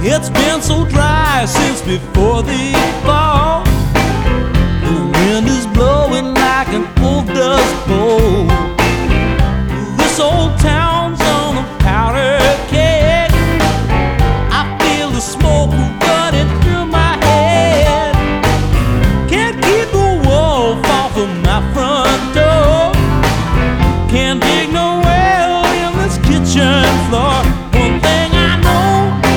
It's been so dry since before the fall. The wind is blowing like an old dust bowl. This old town's on a powder keg. I feel the smoke running through my head. Can't keep the wolf off of my front door.